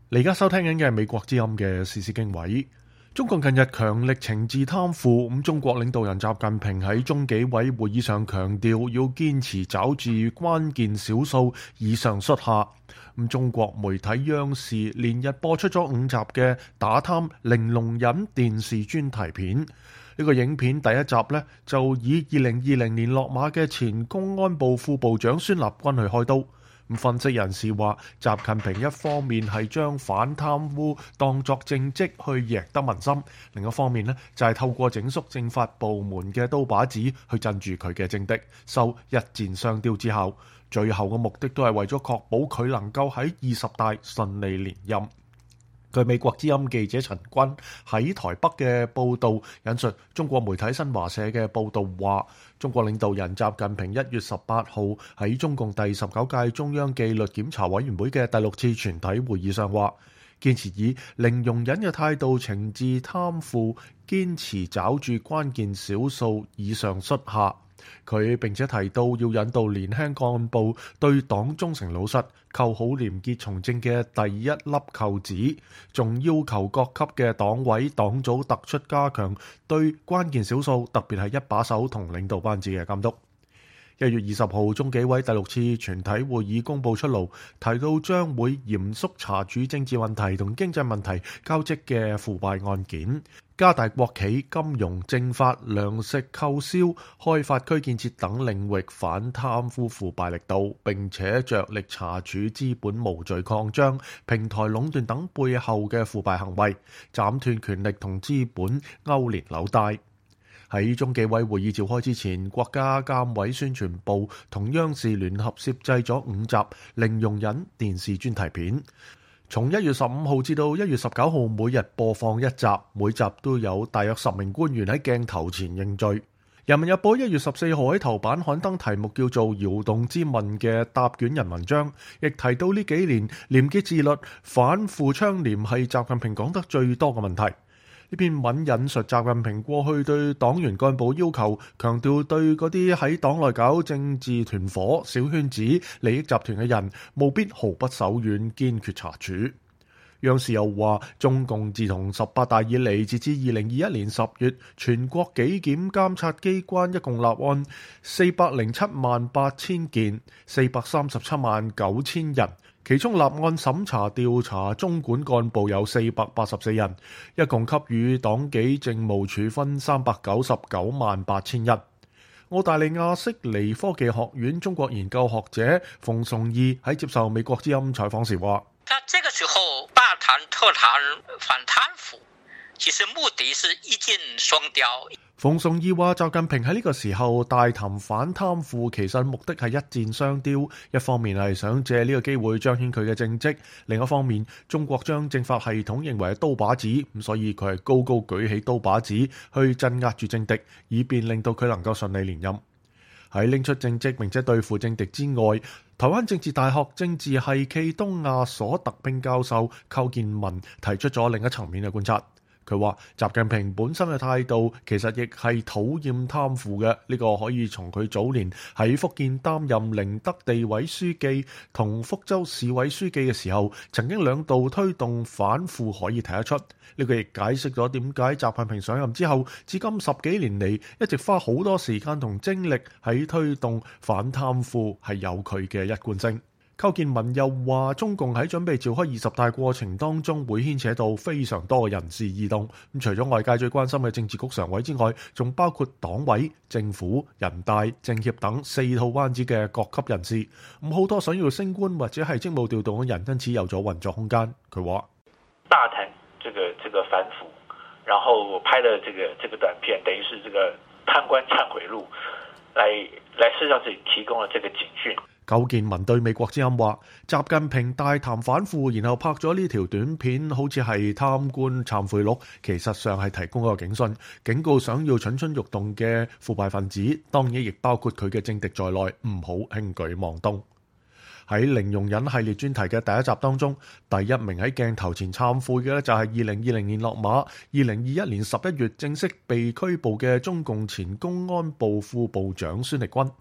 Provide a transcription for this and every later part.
你而家收聽緊嘅係美國之音嘅時事經緯。中共近日強力懲治貪腐，中國領導人習近平喺中紀委會議上強調，要堅持抓住關鍵少數，以上率下。中國媒體央視連日播出咗5集嘅打貪玲瓏忍電視專題片。呢個影片第一集呢，就以2020年落馬嘅前公安部副部長孫立軍去開刀。分析人士話，習近平一方面係將反貪污當作政績去贏得民心，另一方面呢，就係透過整肅政法部門嘅刀把子去鎮住佢嘅政敵，收一箭雙雕之效。最後嘅目的都係為咗確保佢能夠喺20大順利連任。據美國之音記者陳軍喺台北嘅報導，引述中國媒體新華社嘅報導話，中國領導人習近平1月18號喺中共第19屆中央紀律檢查委員會嘅第6次全體會議上話，堅持以零容忍嘅態度懲治貪腐，堅持抓住關鍵少數，以上率下。佢並且提到要引導年輕幹部對黨忠誠老實，扣好廉潔從政嘅第一粒扣子，仲要求各級嘅黨委黨組突出加強對關鍵少數，特別係一把手同領導班子嘅監督。1月20號，中紀委第6次全體會議公佈出爐，提到將會嚴肅查處政治問題同經濟問題交織嘅腐敗案件，加大國企、金融、政法、糧食購銷、開發區建設等領域反貪污腐敗力度，並且着力查處資本無序擴張、平台壟斷等背後嘅腐敗行為，斬斷權力同資本勾連紐帶。喺中紀委會議召開之前，國家監委宣傳部同央視聯合攝製咗5集零容忍電視專題片，從1月15號至到1月19號每日播放1集，每集都有大約10名官員喺鏡頭前認罪。人民日報1月14號喺頭版刊登題目叫做《窯洞之問》嘅答卷人文章，亦提到呢幾年廉潔自律、反腐倡廉係習近平講得最多嘅問題。呢篇文引述習近平過去對黨員幹部要求，強調對嗰啲喺黨內搞政治團伙、小圈子、利益集團嘅人，務必毫不手軟，堅決查處。央視又話，中共自從18大以嚟，截至2021年10月，全國紀檢監察機關一共立案4078000件，4379000人。其中立案審查調查中管幹部有484人，一共給予黨紀政務處分3998000人。澳大利亞悉尼科技學院中國研究學者馮崇義喺接受美國之音採訪時話： 這個時候大談特談反貪腐，其實目的是一箭雙雕。 馮崇義話，習近平喺呢個時候大談反貪腐，其實目的係一箭雙雕。一方面係想借呢個機會彰顯佢嘅政績，另一方面中國將政法系統認為係刀把子，所以佢係高高舉起刀把子去鎮壓住政敵，以便令到佢能夠順利連任。喺拎出政績並且對付政敵之外，台灣政治大學政治系暨東亞所特聘教授寇建文提出咗另一層面嘅觀察。佢話習近平本身嘅態度其實亦係討厭貪腐嘅，呢個可以從佢早年喺福建擔任寧德地委書記同福州市委書記嘅時候，曾經2度推動反腐可以睇得出。呢個亦解釋咗點解習近平上任之後，至今10幾年嚟一直花好多時間同精力喺推動反貪腐，係有佢嘅一貫性。寇建文又話，中共喺準備召開20大過程當中，會牽扯到非常多嘅人事異動。除咗外界最關心嘅政治局常委之外，仲包括黨委、政府、人大、政協等4套班子嘅各級人士。好多想要升官或者係職務調動嘅人，因此有咗運作空間。佢話大談這個反腐，然後拍了這個短片，等於是這個貪官懺悔錄，來事實上是提供了這個警訊。 寇建文對美國之音話，習近平大談反腐，然後拍咗呢條短片，好似係貪官懺悔錄，其實上係提供一個警訊，警告想要蠢蠢欲動嘅腐敗分子，當然亦包括佢嘅政敵在內，唔好輕舉妄動。喺零容忍系列專題嘅第1集當中，第1名喺鏡頭前懺悔嘅就係2020年落馬，2021年11月正式被拘捕嘅中共前公安部副部長孫力軍。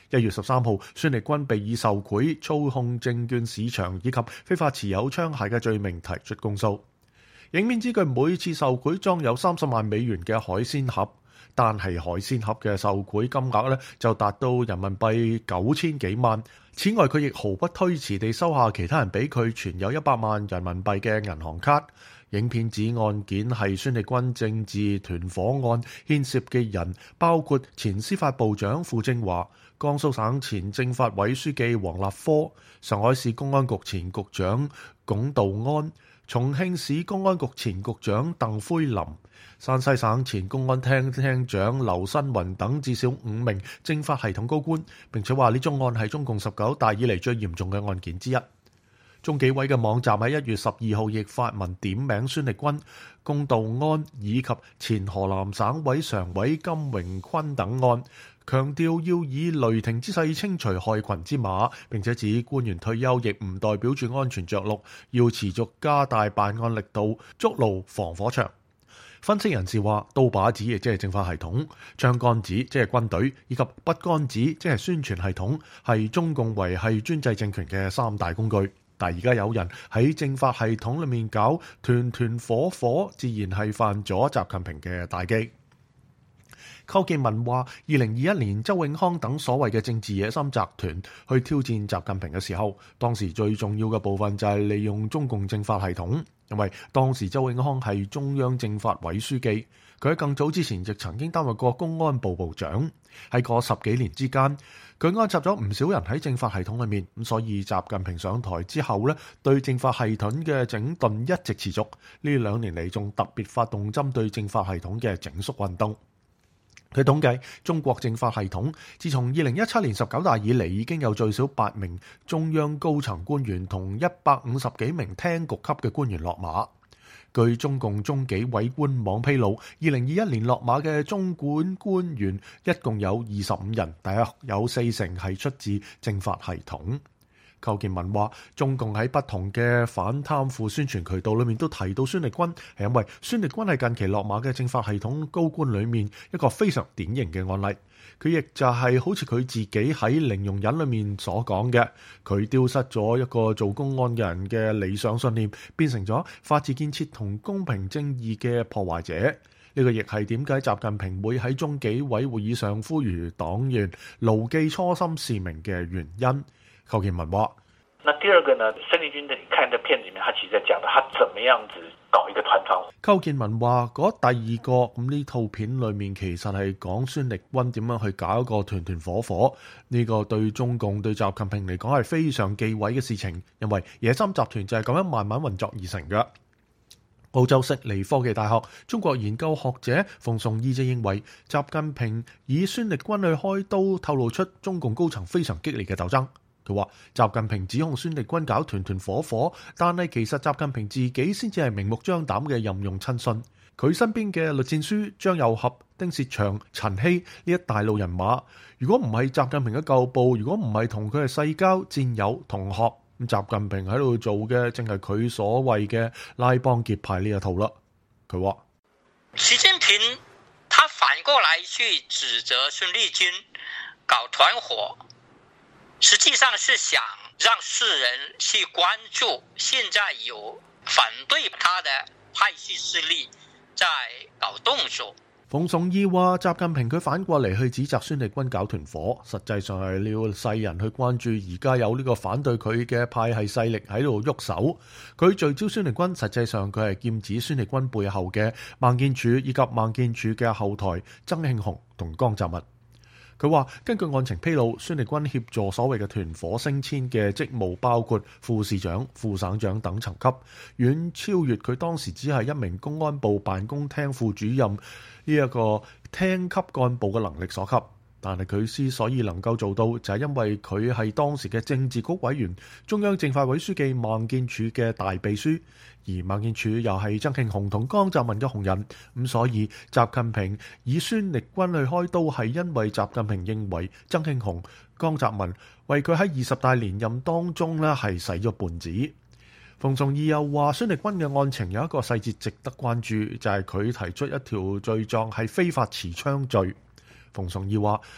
1月13號，孫力軍被以受賄、操控證券市場以及非法持有槍械嘅罪名提出公訴。影片指佢每次受賄裝有30萬美元嘅海鮮盒，但係海鮮盒嘅受賄金額呢就達到人民幣9000幾萬。此外，佢亦毫不推辭地收下其他人俾佢存有100萬人民幣嘅銀行卡。影片指案件係孫力軍政治團伙案，牽涉嘅人包括前司法部長傅政華、江蘇省前政法委書記王立科、上海市公安局前局長龔道安、重慶市公安局前局長鄧輝林、山西省前公安廳廳長劉新雲等至少5名政法系統高官，並且話呢宗案係中共19大以嚟最嚴重嘅案件之一。中紀委嘅網站喺1月12號亦發文點名孫力軍、龔道安以及前河南省委常委金榮坤等案，強調要以雷霆之勢清除害群之馬，並且指官員退休亦唔代表住安全着陸，要持續加大辦案力度，築牢防火牆。分析人士話，刀把子亦即係政法系統，槍桿子即係軍隊，以及筆桿子即係宣傳系統，係中共維繫專制政權嘅3大工具。但而家有人喺政法系統裏面搞團團伙伙，自然係犯咗習近平嘅大忌。寇建文話：2021年周永康等所謂嘅政治野心集團去挑戰習近平嘅時候，當時最重要嘅部分就係利用中共政法系統，因為當時周永康係中央政法委書記，佢喺更早之前亦曾經擔任過公安部部長。喺嗰10幾年之間，佢安插咗唔少人喺政法系統裏面，咁所以習近平上台之後呢，對政法系統嘅整頓一直持續。呢2年嚟仲特別發動針對政法系統嘅整肅運動。佢統計中國政法系統自從2017年19大以嚟，已經有最少8名中央高層官員同150幾名廳局級嘅官員落馬。據中共中紀委官網披露，2021年落馬嘅中管官員一共有25人，大約有40%係出自政法系統。寇建文話：中共喺不同嘅反貪腐宣傳渠道裏面都提到孫力軍，係因為孫力軍係近期落馬嘅政法系統高官裏面一個非常典型嘅案例。佢亦就係好似佢自己喺零容忍裏面所講嘅，佢丟失咗一個做公安嘅人嘅理想信念，變成咗法治建設同公平正義嘅破壞者。呢個亦係點解習近平會喺中紀委會議上呼籲黨員牢記初心使命嘅原因。寇建文話： 那第二個呢？孫力軍，你看這片子裡面，他其實在講的，他怎麼樣子搞一個團團伙。 寇建文話：嗰第二個咁呢套片裡面其實係講孫力軍點樣去搞一個團團伙伙。呢個對中共對習近平嚟講係非常忌諱嘅事情，因為野心集團就係咁樣慢慢運作而成嘅。澳洲悉尼科技大學中國研究學者馮崇義就認為，習近平以孫力軍去開刀，透露出中共高層非常激烈嘅鬥爭。佢話：習近平指控孫力軍搞團團伙伙，但係其實習近平自己先至係明目張膽嘅任用親信。佢身邊嘅栗戰書、張又俠、丁薛祥、陳希呢一大路人馬，如果唔係習近平嘅舊部，如果唔係同佢係世交、戰友、同學，咁習近平喺度做嘅，正係佢所謂嘅拉幫結派呢一套啦。佢話： 習近平他反過來去指責孫力軍搞團伙，實際上是想讓世人去關注現在有反對他的派系勢力在搞動作。 馮崇義話：習近平佢反過嚟去指責孫力軍搞團伙，實際上係要世人去關注而家有呢個反對佢嘅派系勢力喺度喐手。佢聚焦孫力軍，實際上佢係劍指孫力軍背後嘅孟建柱以及孟建柱嘅後台曾慶紅同江澤民。佢話：根據案情披露，孫力軍協助所謂嘅團伙升遷嘅職務包括副市長、副省長等層級，遠超越佢當時只係一名公安部辦公廳副主任呢一個廳級幹部嘅能力所及。但係佢之所以能夠做到，就係因為佢係當時嘅政治局委員、中央政法委書記孟建柱嘅大秘書，而孟建柱又係曾慶紅同江澤民嘅紅人，咁所以習近平以孫力軍去開刀，係因為習近平認為曾慶紅、江澤民為佢喺20大連任當中呢係使咗絆子。馮崇義又話：孫力軍嘅案情有一個細節值得關注，就係佢提出一條罪狀係非法持槍罪。馮崇義話：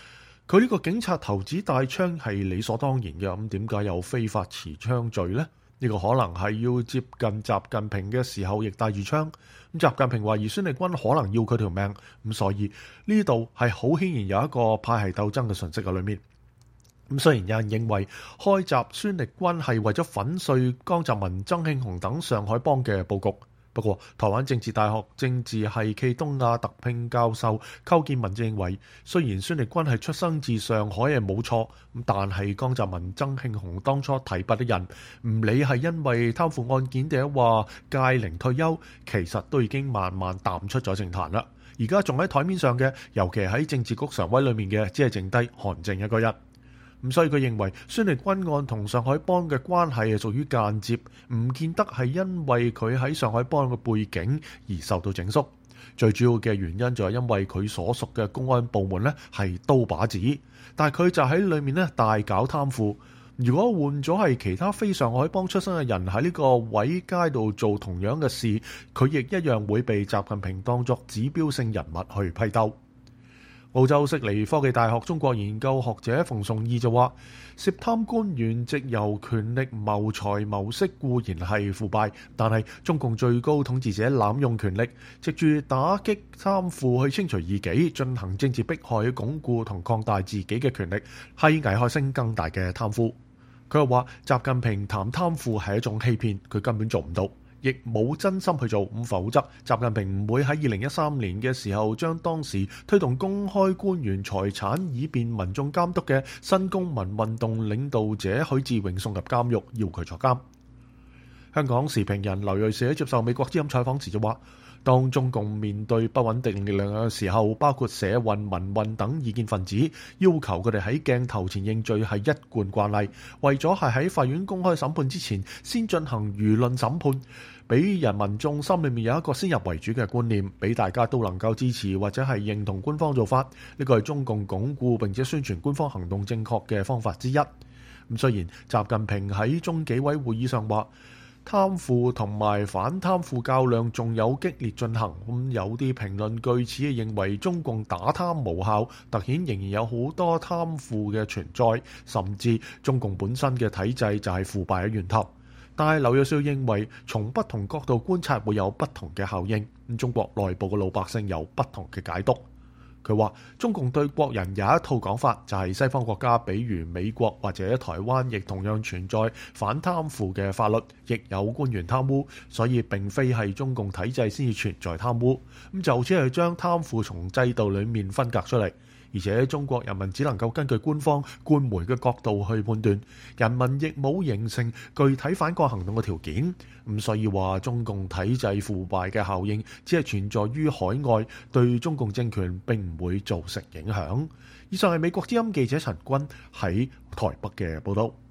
佢呢個警察投擲帶槍係理所當然嘅，咁點解有非法持槍罪呢？呢個可能係要接近習近平嘅時候亦帶住槍。咁習近平懷疑孫力軍可能要佢條命，咁所以呢度係好顯然有一個派系鬥爭嘅訊息喺裏面。咁雖然有人認為開襲孫力軍係為咗粉碎江澤民、曾慶紅等上海幫嘅佈局。不過，台灣政治大學政治系暨東亞特聘教授寇建文就認為，雖然孫力軍係出生自上海係冇錯，但係江澤民、曾慶紅當初提拔嘅人，唔理係因為貪腐案件定係話屆齡退休，其實都已經慢慢淡出咗政壇啦。而家仲喺台面上嘅，尤其喺政治局常委裏面嘅，只係剩低韓正一個人。咁所以佢認為孫力軍案同上海幫嘅關係係屬於間接，唔見得係因為佢喺上海幫嘅背景而受到整肅。最主要嘅原因就係因為佢所屬嘅公安部門呢係刀把子，但係佢就喺裏面呢大搞貪腐。如果換咗係其他非上海幫出身嘅人喺呢個位階度做同樣嘅事，佢亦一樣會被習近平當作指標性人物去批鬥。澳洲悉尼科技大學中國研究學者馮崇義就話，涉貪官員藉由權力謀財謀色固然係腐敗，但係中共最高統治者濫用權力，藉住打擊貪腐去清除異己，進行政治迫害去鞏固同擴大自己嘅權力，係危害性更大嘅貪腐。佢又話，習近平談貪腐係一種欺騙，佢根本做唔到，亦冇真心去做，咁否則習近平唔會喺2013年嘅時候將當時推動公開官員財產以便民眾監督嘅新公民運動領導者許志永送入監獄，要佢坐監。香港時評人劉銳紹接受美國之音採訪時就話，當中共面對不穩定力量嘅時候，包括社運、民運等異見分子，要求佢哋喺鏡頭前認罪係一貫慣例，為咗係喺法院公開審判之前先進行輿論審判，俾人民眾心裏面有一個先入為主嘅觀念，俾大家都能夠支持或者係認同官方做法。呢個係中共鞏固並且宣傳官方行動正確嘅方法之一。咁雖然習近平喺中紀委會議上話，貪腐同埋反貪腐較量仲有激烈進行，咁有啲評論據此認為中共打貪無效，凸顯仍然有好多貪腐嘅存在，甚至中共本身嘅體制就係腐敗嘅源頭。但係劉銳紹認為，從不同角度觀察會有不同嘅效應，咁中國內部嘅老百姓有不同嘅解讀。佢話中共對國人有一套講法，就係西方國家比如美國或者台灣亦同樣存在反貪腐嘅法律，亦有官員貪污，所以並非係中共體制先至存在貪污，咁就只係將貪腐從制度裡面分隔出嚟。而且中國人民只能夠根據官方官媒嘅角度去判斷，人民亦冇形成具體反抗行動嘅條件，咁所以話中共體制腐敗嘅效應只係存在於海外，對中共政權並唔會造成影響。以上係美國之音記者陳君喺台北嘅報道。